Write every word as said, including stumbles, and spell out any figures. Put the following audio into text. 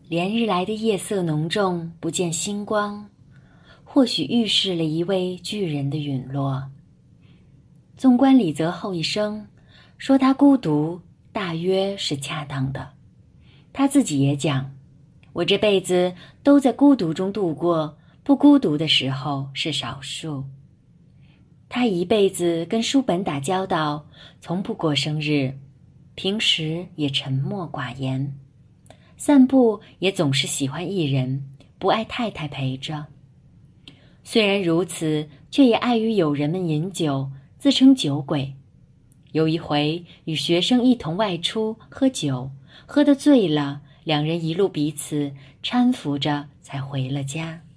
连日来的夜色浓重，不见星光，或许预示了一位巨人的陨落。纵观李泽厚一生，说他孤独，大约是恰当的。他自己也讲，我这辈子都在孤独中度过，不孤独的时候是少数。他一辈子跟书本打交道，从不过生日，平时也沉默寡言，散步也总是喜欢一人，不爱太太陪着。虽然如此，却也碍于友人们饮酒，自称酒鬼。有一回与学生一同外出喝酒，喝得醉了，两人一路彼此搀扶着才回了家。